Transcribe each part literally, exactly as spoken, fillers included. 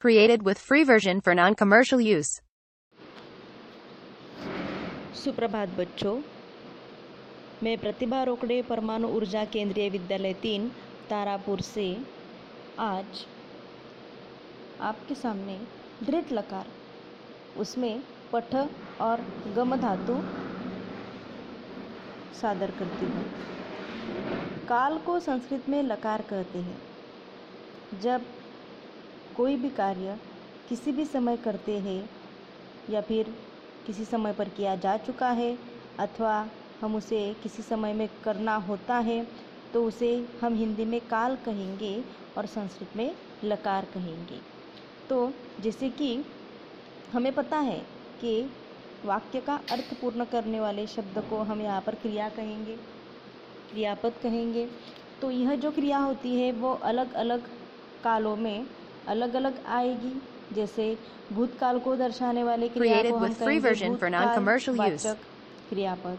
Created with free version for non-commercial use. सुप्रभात बच्चों, मैं प्रतिभा रोकड़े परमाणु ऊर्जा केंद्रीय विद्यालय तीन तारापुर से आज आपके सामने दृढ़ लकार उसमें पठ और गम धातु सादर करती हूँ। काल को संस्कृत में लकार कहते हैं। जब कोई भी कार्य किसी भी समय करते हैं या फिर किसी समय पर किया जा चुका है अथवा हम उसे किसी समय में करना होता है तो उसे हम हिंदी में काल कहेंगे और संस्कृत में लकार कहेंगे। तो जैसे कि हमें पता है कि वाक्य का अर्थ पूर्ण करने वाले शब्द को हम यहाँ पर क्रिया कहेंगे, क्रियापद कहेंगे। तो यह जो क्रिया होती है वो अलग अलग कालों में अलग अलग आएगी। जैसे भूतकाल को दर्शाने वाले क्रिया को हम कहेंगे भूतकालवाचक क्रियापद।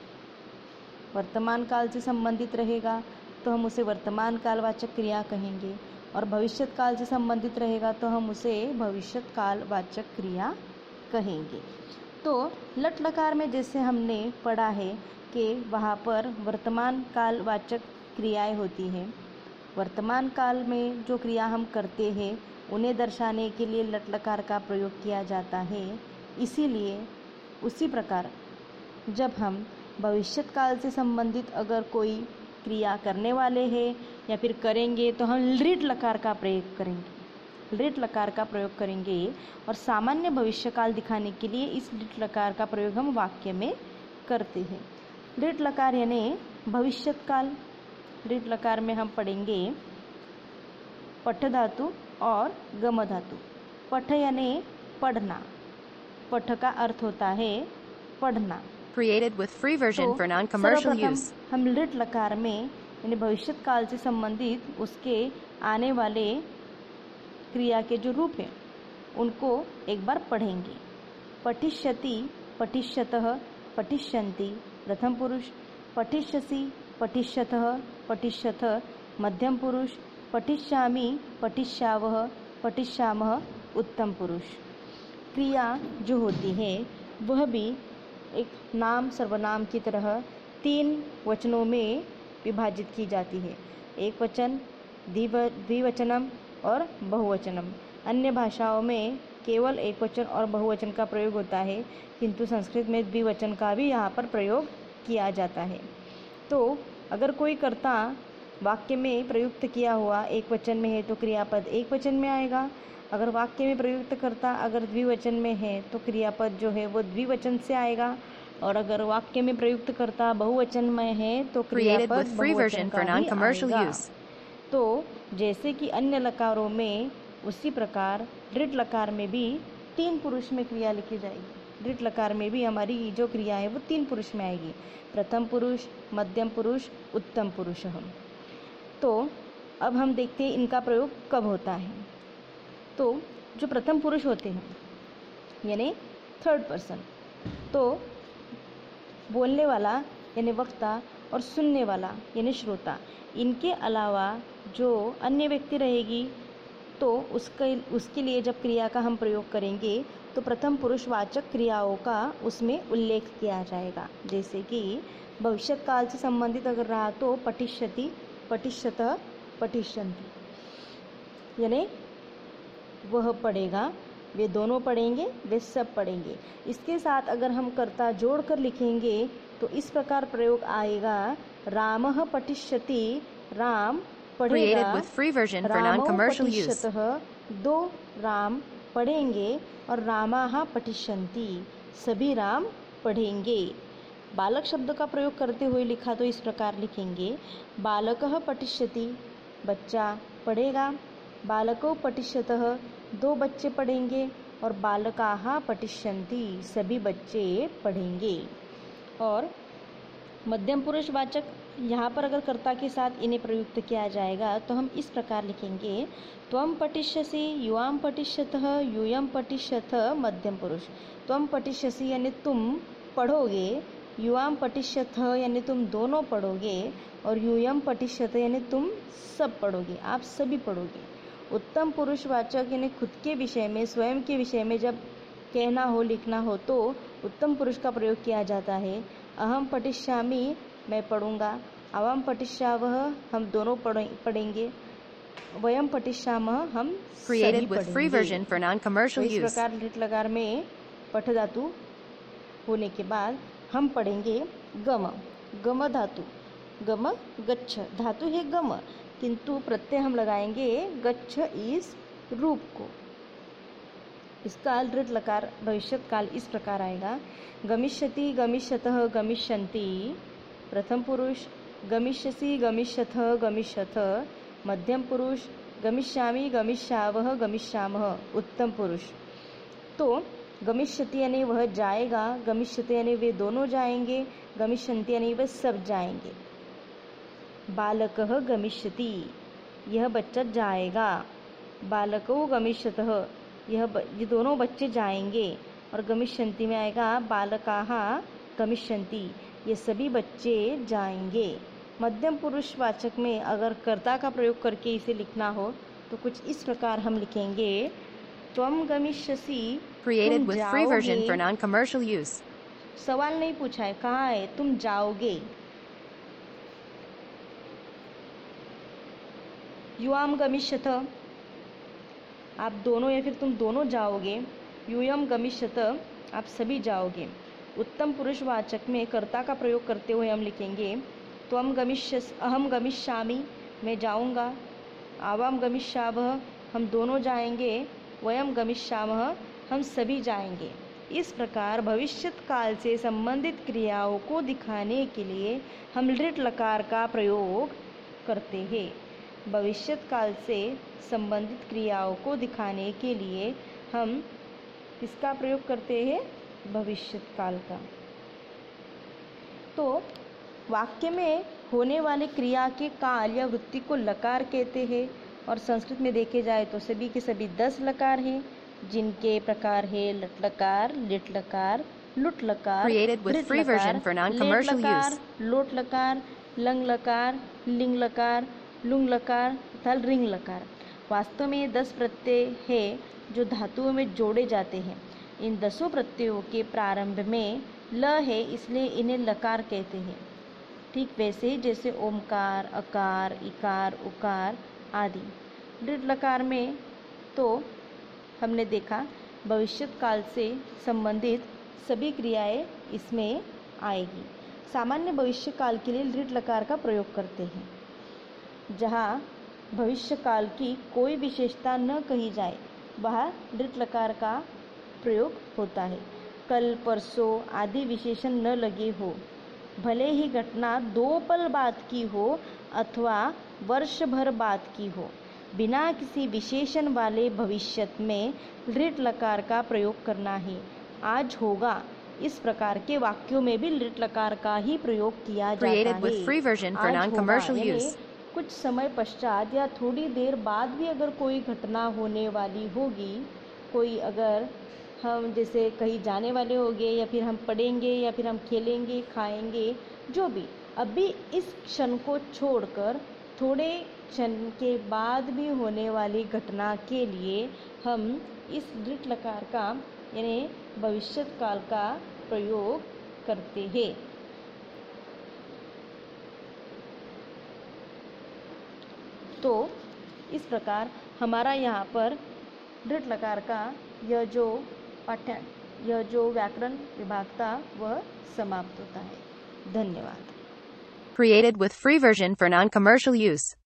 वर्तमान काल से संबंधित रहेगा तो हम उसे वर्तमान कालवाचक क्रिया कहेंगे और भविष्यत काल से संबंधित रहेगा तो हम उसे भविष्यत कालवाचक क्रिया कहेंगे। तो लट लकार में जैसे हमने पढ़ा है कि वहाँ पर वर्तमान कालवाचक क्रियाएं होती हैं। वर्तमान काल में जो क्रिया हम करते हैं उन्हें दर्शाने के लिए लट लकार का प्रयोग किया जाता है। इसीलिए उसी प्रकार जब हम भविष्यत काल से संबंधित अगर कोई क्रिया करने वाले हैं या फिर करेंगे तो हम लृट लकार का प्रयोग करेंगे, लृट लकार का प्रयोग करेंगे और सामान्य भविष्य काल दिखाने के लिए इस लृट लकार का प्रयोग हम वाक्य में करते हैं। लृट लकार यानी भविष्यत काल। लृट लकार में हम पढ़ेंगे पठ धातु और गम धातु। पठ यानी पढ़ना, पठ का अर्थ होता है पढ़ना। Created with free version तो for non-commercial सर्वप्रथम use. हम लृट लकार में यानी भविष्यत काल से संबंधित उसके आने वाले क्रिया के जो रूप हैं उनको एक बार पढ़ेंगे। पठिष्यति, पठिष्यतः, पठिष्यन्ति प्रथम पुरुष, पठिष्यसि, पठिष्यतः, पठिष्यथ मध्यम पुरुष, पठिष्यामि, पठिष्यावः, पठिष्यामः उत्तम पुरुष। क्रिया जो होती है वह भी एक नाम सर्वनाम की तरह तीन वचनों में विभाजित की जाती है। एक वचन, द्विवचनम और बहुवचनम। अन्य भाषाओं में केवल एक वचन और बहुवचन का प्रयोग होता है, किंतु संस्कृत में द्विवचन का भी यहाँ पर प्रयोग किया जाता है। तो अगर कोई कर्ता वाक्य में प्रयुक्त किया हुआ एक वचन में है तो क्रियापद एक वचन में आएगा। अगर वाक्य में प्रयुक्त कर्ता अगर द्विवचन में है तो क्रियापद जो है वो द्विवचन से आएगा और अगर वाक्य में प्रयुक्त कर्ता बहुवचन में है तो क्रियापद बहुवचन का ही आएगा। तो जैसे कि अन्य लकारों में उसी प्रकार दृढ़ लकार में भी तीन पुरुष में क्रिया लिखी जाएगी। दृढ़ लकार में भी हमारी जो क्रिया है वो तीन पुरुष में आएगी, प्रथम पुरुष, मध्यम पुरुष, उत्तम पुरुष। हम तो अब हम देखते हैं इनका प्रयोग कब होता है। तो जो प्रथम पुरुष होते हैं यानी थर्ड पर्सन, तो बोलने वाला यानी वक्ता और सुनने वाला यानी श्रोता, इनके अलावा जो अन्य व्यक्ति रहेगी तो उसके उसके लिए जब क्रिया का हम प्रयोग करेंगे तो प्रथम पुरुष वाचक क्रियाओं का उसमें उल्लेख किया जाएगा। जैसे कि भविष्यत काल से संबंधित अगर रहा तो पठिष्यति, पठिष्यतः, पठिष्यन्ति यानी वह पढ़ेगा, वे दोनों पढ़ेंगे, वे सब पढ़ेंगे। इसके साथ अगर हम कर्ता जोड़कर लिखेंगे तो इस प्रकार प्रयोग आएगा, रामः पठिष्यति, राम पढ़ेगा, रामौ पठिष्यतः, दो राम पढ़ेंगे और रामाः पठिष्यन्ति, सभी राम पढ़ेंगे। बालक शब्द का प्रयोग करते हुए लिखा तो इस प्रकार लिखेंगे, बालकः पठिष्यति, बच्चा पढ़ेगा, बालकौ पठिष्यतः, दो बच्चे पढ़ेंगे और बालकाः पठिष्यन्ति, सभी बच्चे पढ़ेंगे। और मध्यम पुरुष वाचक यहाँ पर अगर कर्ता के साथ इन्हें प्रयुक्त किया जाएगा तो हम इस प्रकार लिखेंगे, त्वं पठिष्यसि, युवां पठिष्यतः, यूयं पठिष्यथ मध्यम पुरुष। त्वं पठिष्यसि यानी तुम पढ़ोगे, युवां पठिष्यथ यानी तुम दोनों पढ़ोगे और यूयं पठिष्यथ यानी तुम सब पढ़ोगे, आप सभी पढ़ोगे। उत्तम पुरुषवाचक यानी खुद के विषय में, स्वयं के विषय में जब कहना हो, लिखना हो तो उत्तम पुरुष का प्रयोग किया जाता है। अहम पठिष्यामि, मैं पढ़ूंगा। अवम पठिष्यावः, हम दोनों पढ़ेंगे। वयम पठिष्यामः, हम सभी Created with free पढ़ेंगे। version for non-commercial तो इस use. प्रकार लिट लकार में पठ धातु होने के बाद हम पढ़ेंगे गम। गम धातु, गम गच्छ धातु है गम, किंतु प्रत्यय हम लगाएंगे गच्छ इस रूप को। इसका लिट लकार भविष्यत काल इस प्रकार आएगा। गमिष्यति, गमिष्यतः, गमिष्यन्ति प्रथम पुरुष। गमिष्यसि, गमिष्यथः, गमिष्यथ मध्यम पुरुष। गमिष्यामि, गमिष्यावः, गमिष्यामः उत्तम पुरुष। तो गमिष्यति यानी वह जाएगा, गमिष्यते यानी वे दोनों जाएंगे, गमिष्यन्ति यानी वे सब जाएंगे। बालकः गमिष्यति, यह बच्चा जाएगा। बालको गमिष्यतः, यह ब, ये दोनों बच्चे जाएंगे। और गमिष्यन्ति में आएगा बालकाः गमिष्यन्ति, ये सभी बच्चे जाएंगे। मध्यम पुरुष वाचक में अगर कर्ता का प्रयोग करके इसे लिखना हो तो कुछ इस प्रकार हम लिखेंगे। त्वम गमिष्यसि, Created तुम with free version for जाओगे। non-commercial use. सवाल नहीं पूछा है, कहाँ है, तुम जाओगे। युवाम गमिष्यथ, आप दोनों या फिर तुम दोनों जाओगे। यूयम गमिष्यत, आप सभी जाओगे। उत्तम पुरुष वाचक में कर्ता का प्रयोग करते हुए हम लिखेंगे त्वम गमिष्यस, अहम गमिष्यामि, मैं जाऊंगा। आवाम गमिष्यावः, हम दोनों जाएंगे। वयम गमिष्यामः, हम सभी जाएंगे। इस प्रकार भविष्यत काल से संबंधित क्रियाओं को दिखाने के लिए हम लिट लकार का प्रयोग करते हैं। भविष्यत काल से संबंधित क्रियाओं को दिखाने के लिए हम किसका प्रयोग करते हैं? भविष्यत काल का। तो वाक्य में होने वाले क्रिया के काल या वृत्ति को लकार कहते हैं। और संस्कृत में देखे जाए तो सभी के सभी दस लकार हैं, जिनके प्रकार है लट लकार, लिट लकार, लुट लकार, Created with धृत free लकार, version for non-commercial लेट लकार, use. लोट लकार, लंग लकार, लिंग लकार, लुंग लकार तथा रिंग लकार। वास्तव में ये दस प्रत्यय है जो धातुओं में जोड़े जाते हैं। इन दसों प्रत्ययों के प्रारंभ में ल है, इसलिए इन्हें लकार कहते हैं। ठीक वैसे ही जैसे ओमकार, अकार, इकार, उकार आदि। लिट लकार में तो हमने देखा भविष्यत काल से संबंधित सभी क्रियाएं इसमें आएगी। सामान्य भविष्य काल के लिए लिट लकार का प्रयोग करते हैं। जहाँ भविष्य काल की कोई विशेषता न कही जाए वहाँ लिट लकार का प्रयोग होता है। कल, परसों आदि विशेषण न लगे हो, भले ही घटना दो पल बाद की हो अथवा वर्ष भर बाद की हो, बिना किसी विशेषण वाले भविष्यत में लिट लकार का प्रयोग करना है। आज होगा, इस प्रकार के वाक्यों में भी लिट लकार का ही प्रयोग किया जाता Created है। with free version for आज non-commercial होगा, यानी use. कुछ समय पश्चात या थोड़ी देर बाद भी अगर कोई घटना होने वाली होगी, कोई अगर हम जैसे कहीं जाने वाले होंगे या फिर हम पढ़ेंगे या फिर हम खेलेंगे, खाएंगे, जो भी, अभी इस क्षण को छोड़कर थोड़े क्षण के बाद भी होने वाली घटना के लिए हम इस लिट लकार का यानी भविष्यत काल का प्रयोग करते हैं। तो इस प्रकार हमारा यहाँ पर लिट लकार का यह जो पाठ्य यह जो व्याकरण विभाग था वह समाप्त होता है। धन्यवाद। Created with free version for non-commercial use.